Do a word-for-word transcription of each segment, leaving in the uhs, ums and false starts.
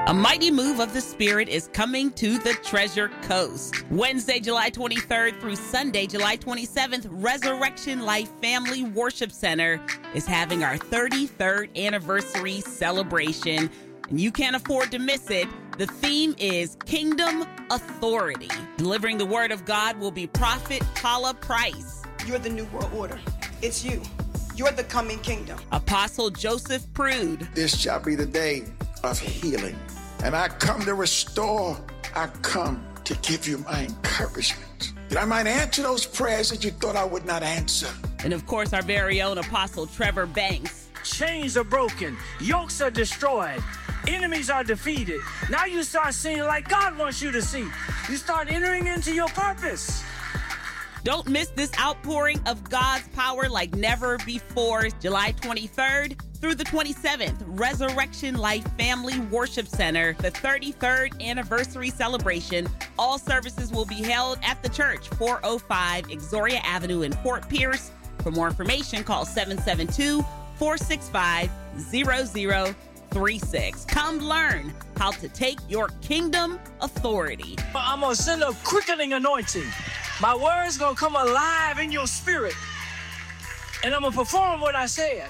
A mighty move of the Spirit is coming to the Treasure Coast. Wednesday, July twenty-third through Sunday, July twenty-seventh, Resurrection Life Family Worship Center is having our thirty-third anniversary celebration, and you can't afford to miss it. The theme is Kingdom Authority. Delivering the Word of God will be Prophet Paula Price. You're the New World Order. It's you. You're the coming kingdom. Apostle Joseph Prude. This shall be the day of healing. And I come to restore. I come to give you my encouragement, that I might answer those prayers that you thought I would not answer. And of course, our very own Apostle Trevor Banks. Chains are broken. Yokes are destroyed. Enemies are defeated. Now you start seeing like God wants you to see. You start entering into your purpose. Don't miss this outpouring of God's power like never before. July twenty-third through the twenty-seventh, Resurrection Life Family Worship Center, the thirty-third anniversary celebration. All services will be held at the church, four oh five Exoria Avenue in Fort Pierce. For more information, call seven seven two, four six five, zero zero three six. Come learn how to take your kingdom authority. I'm going to send a quickening anointing. My word's going to come alive in your spirit. And I'm going to perform what I said.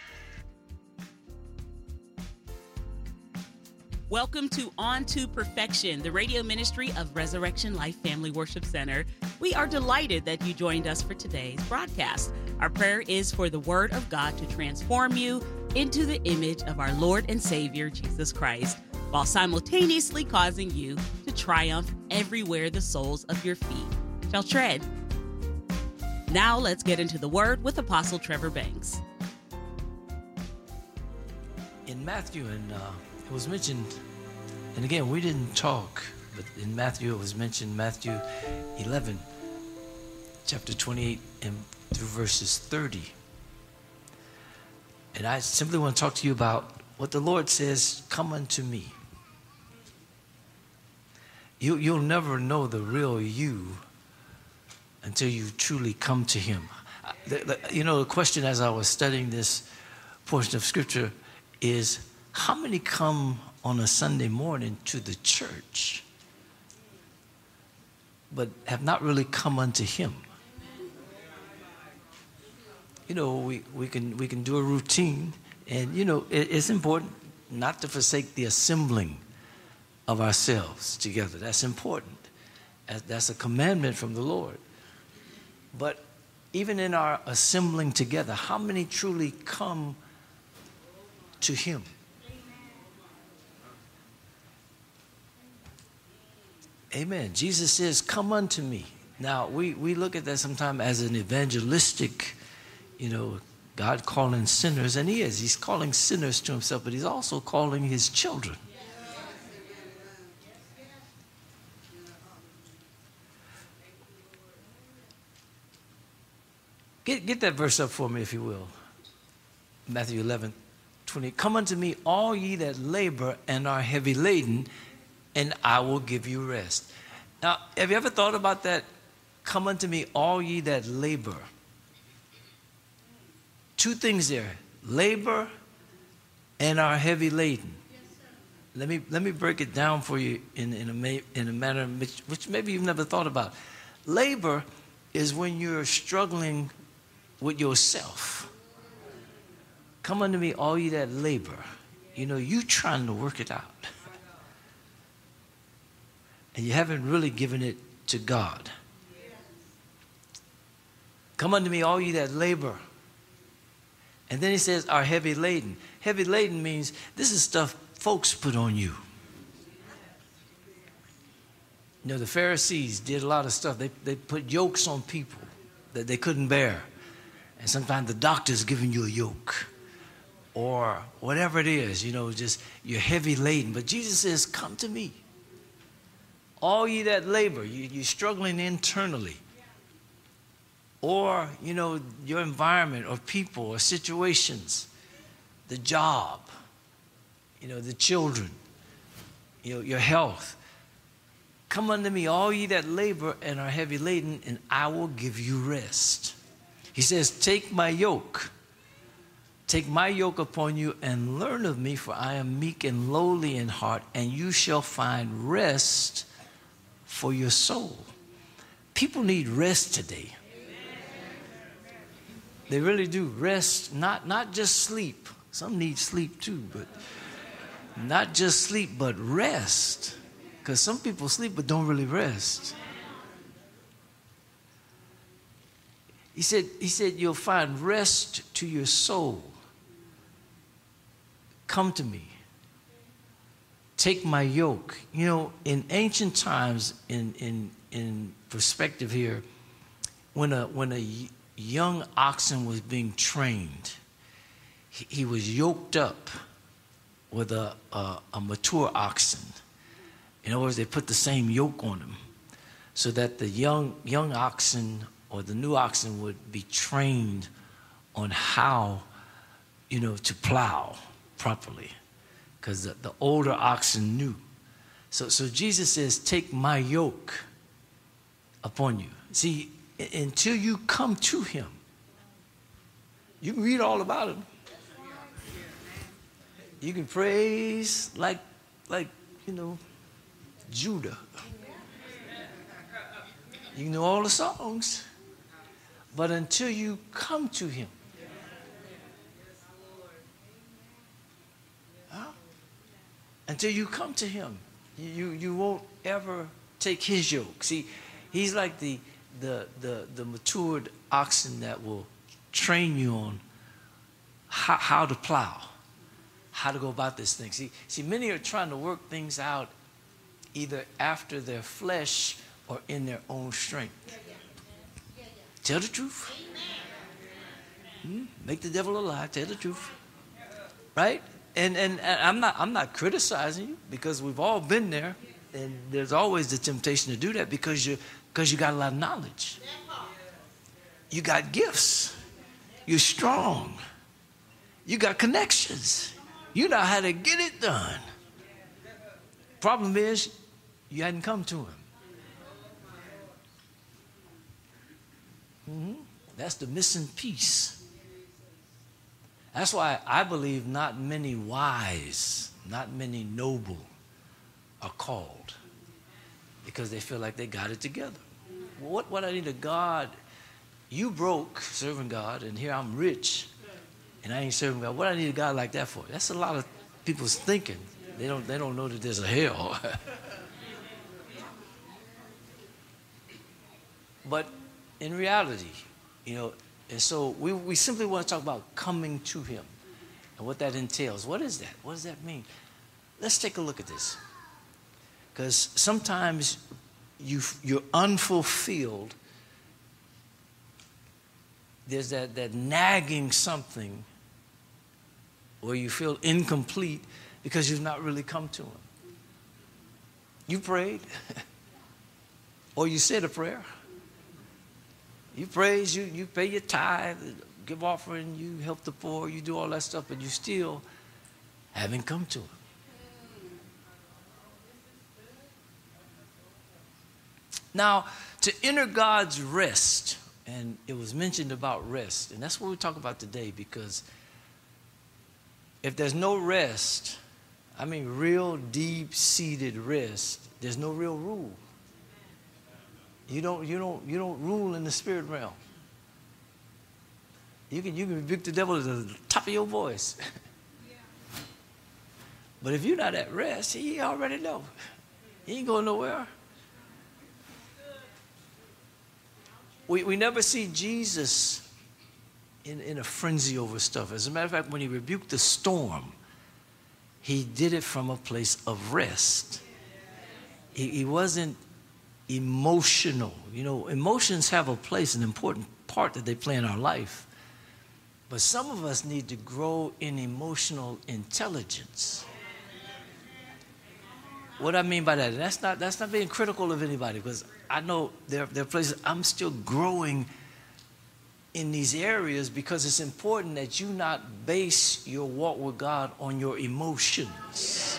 Welcome to On to Perfection, the radio ministry of Resurrection Life Family Worship Center. We are delighted that you joined us for today's broadcast. Our prayer is for the Word of God to transform you into the image of our Lord and Savior, Jesus Christ, while simultaneously causing you to triumph everywhere the soles of your feet shall tread. Now let's get into the Word with Apostle Trevor Banks. In Matthew, and uh, it was mentioned, and again, we didn't talk, but in Matthew, it was mentioned, Matthew eleven, chapter twenty-eight, and through verses thirty. And I simply want to talk to you about what the Lord says, come unto me. You, you'll never know the real you until you truly come to him. The, the, you know, the question as I was studying this portion of Scripture is, how many come on a Sunday morning to the church but have not really come unto him? You know, we, we can we can do a routine, and, you know, it, it's important not to forsake the assembling of ourselves together. That's important. That's a commandment from the Lord. But even in our assembling together, how many truly come to him? Amen. Jesus says, come unto me. Now, we, we look at that sometimes as an evangelistic, you know, God calling sinners, and he is. He's calling sinners to himself, but he's also calling his children. Get, get that verse up for me, if you will. Matthew eleven, twenty. Come unto me, all ye that labor and are heavy laden, and I will give you rest. Now, have you ever thought about that? Come unto me, all ye that labor. Two things there, labor and are heavy laden. Let me let me break it down for you in, in, a, in a manner which, which maybe you've never thought about. Labor is when you're struggling with yourself. Come unto me, all ye that labor. You know, you trying to work it out. And you haven't really given it to God. Come unto me, all ye that labor. And then he says, are heavy laden. Heavy laden means this is stuff folks put on you. You know, the Pharisees did a lot of stuff. They, they put yokes on people that they couldn't bear. And sometimes the doctor's giving you a yoke. Or whatever it is, you know, just you're heavy laden. But Jesus says, come to me. All ye that labor, you, you're struggling internally. Or, you know, your environment or people or situations, the job, you know, the children, you know, your health. Come unto me, all ye that labor and are heavy laden, and I will give you rest. He says, take my yoke. Take my yoke upon you and learn of me, for I am meek and lowly in heart, and you shall find rest for your soul. People need rest today. They really do. Rest, not, not just sleep. Some need sleep too, but not just sleep, but rest. Because some people sleep but don't really rest. He said, he said, you'll find rest to your soul. Come to me. Take my yoke. You know, in ancient times, in in in perspective here, when a when a young oxen was being trained, he, he was yoked up with a, a a mature oxen. In other words, they put the same yoke on him, so that the young young oxen or the new oxen would be trained on how, you know, to plow properly, because the, the older oxen knew. So, so Jesus says, take my yoke upon you. See, until you come to him, you can read all about him. You can praise like, like, you know, Judah. You can know all the songs. But until you come to him, huh? Until you come to him, you, you won't ever take his yoke. See, he's like the, the, the, the matured oxen that will train you on how, how to plow, how to go about this thing. See, see, many are trying to work things out either after their flesh or in their own strength. Tell the truth. Hmm? Make the devil a lie. Tell the truth. Right? And, and and I'm not I'm not criticizing you, because we've all been there, and there's always the temptation to do that because you because you got a lot of knowledge. You got gifts. You're strong. You got connections. You know how to get it done. Problem is, you hadn't come to him. Mm-hmm. That's the missing piece. That's why I believe not many wise, not many noble are called, because they feel like they got it together. What, what I need a God, you broke serving God, and here I'm rich, and I ain't serving God. What I need a God like that for? That's a lot of people's thinking. They don't, they don't know that there's a hell. But in reality, you know, and so we, we simply want to talk about coming to him and what that entails. What is that? What does that mean? Let's take a look at this. Because sometimes you, you're unfulfilled. There's that, that nagging something where you feel incomplete because you've not really come to him. You prayed, or you said a prayer. You praise, you, you pay your tithe, give offering, you help the poor, you do all that stuff, but you still haven't come to him. Now, to enter God's rest, and it was mentioned about rest, and that's what we talk about today, because if there's no rest, I mean real deep-seated rest, there's no real rule. You don't, you don't, you don't rule in the spirit realm. You can, you can rebuke the devil at the top of your voice. But if you're not at rest, he already know. He ain't going nowhere. We, we never see Jesus in, in a frenzy over stuff. As a matter of fact, when he rebuked the storm, he did it from a place of rest. He, he wasn't emotional. You know, emotions have a place, an important part that they play in our life. But some of us need to grow in emotional intelligence. What I mean by that, that's not that's not being critical of anybody, because I know there, there are places I'm still growing in these areas, because it's important that you not base your walk with God on your emotions.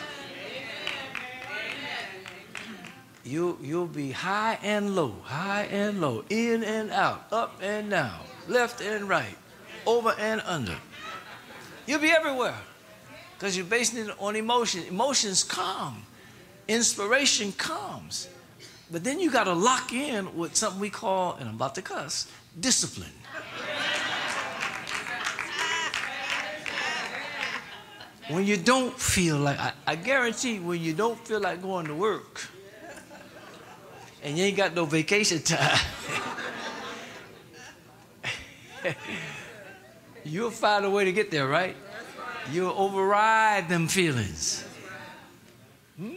You, you'll be high and low, high and low, in and out, up and down, left and right, over and under. You'll be everywhere because you're basing it on emotion. Emotions come. Inspiration comes. But then you got to lock in with something we call, and I'm about to cuss, discipline. When you don't feel like, I, I guarantee when you don't feel like going to work and you ain't got no vacation time, you'll find a way to get there, right? You'll override them feelings. Hmm?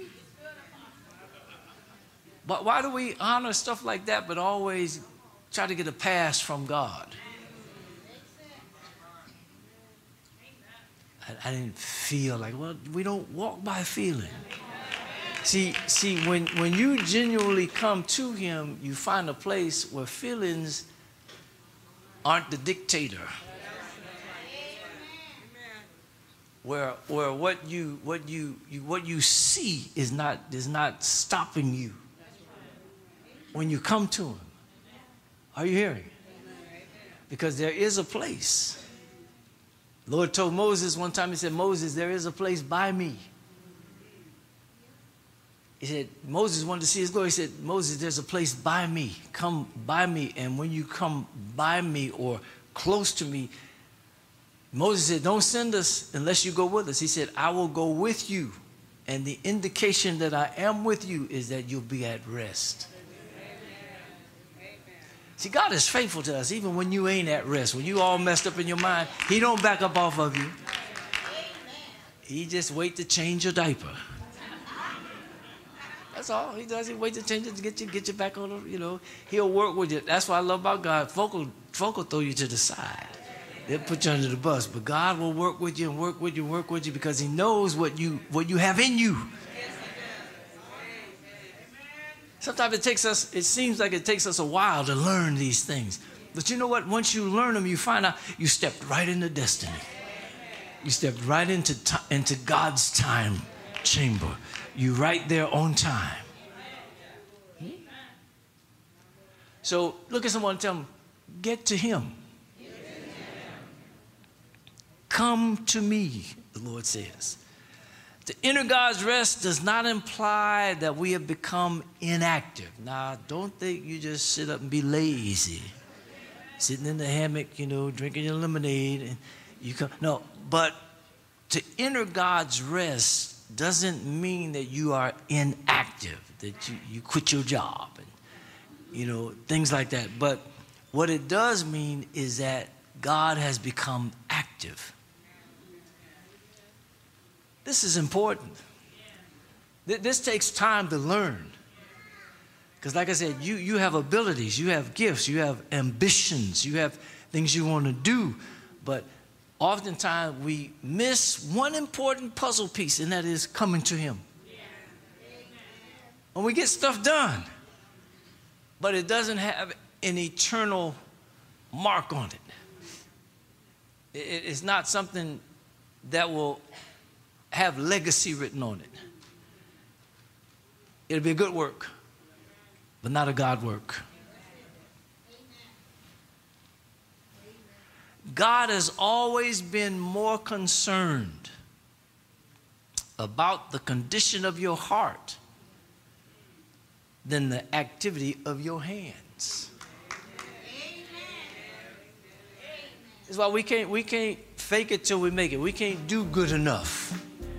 But why do we honor stuff like that but always try to get a pass from God? I, I didn't feel like, well, we don't walk by feeling. See, see, when, when you genuinely come to him, you find a place where feelings aren't the dictator. Where, where what you, what you, you, what you see is not, is not stopping you. When you come to him, are you hearing? Because there is a place. The Lord told Moses one time, he said, Moses, there is a place by me. He said, Moses wanted to see his glory. He said, Moses, there's a place by me. Come by me. And when you come by me or close to me, Moses said, don't send us unless you go with us. He said, I will go with you. And the indication that I am with you is that you'll be at rest. See, God is faithful to us even when you ain't at rest. When you all messed up in your mind, he don't back up off of you. He just wait to change your diaper. That's all. He does. He wait to change it to get you, get you back on the, you know. He'll work with you. That's what I love about God. Folk will, folk will throw you to the side. They'll put you under the bus. But God will work with you and work with you and work with you because he knows what you, what you have in you. Sometimes it takes us, it seems like it takes us a while to learn these things. But you know what? Once you learn them, you find out you stepped right into destiny. You stepped right into, t- into God's time chamber. You right there on time. Hmm? So look at someone and tell them, get to him. Come to me, the Lord says. To enter God's rest does not imply that we have become inactive. Now, don't think you just sit up and be lazy. Sitting in the hammock, you know, drinking your lemonade. And you come. No, but to enter God's rest doesn't mean that you are inactive, that you, you quit your job and, you know, things like that. But what it does mean is that God has become active. This is important. This takes time to learn. Because like I said, you, you have abilities, you have gifts, you have ambitions, you have things you want to do. But oftentimes we miss one important puzzle piece, and that is coming to him. And we get stuff done, but it doesn't have an eternal mark on it. It's not something that will have legacy written on it. It'll be a good work, but not a God work. God has always been more concerned about the condition of your heart than the activity of your hands. That's why we can't, we can't fake it till we make it. We can't do good enough.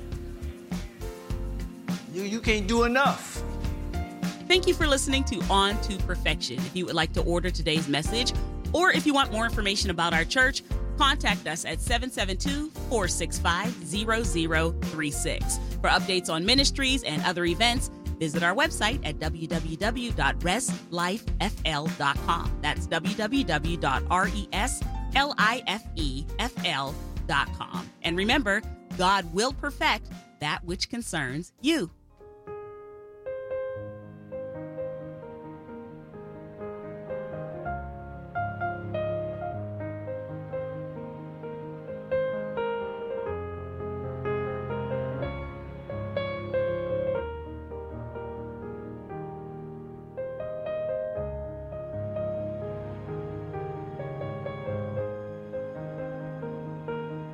You, you can't do enough. Thank you for listening to On to Perfection. If you would like to order today's message, or if you want more information about our church, contact us at seven seven two, four six five, zero zero three six. For updates on ministries and other events, visit our website at w w w dot rest life f l dot com. That's w w w dot rest life f l dot com. And remember, God will perfect that which concerns you.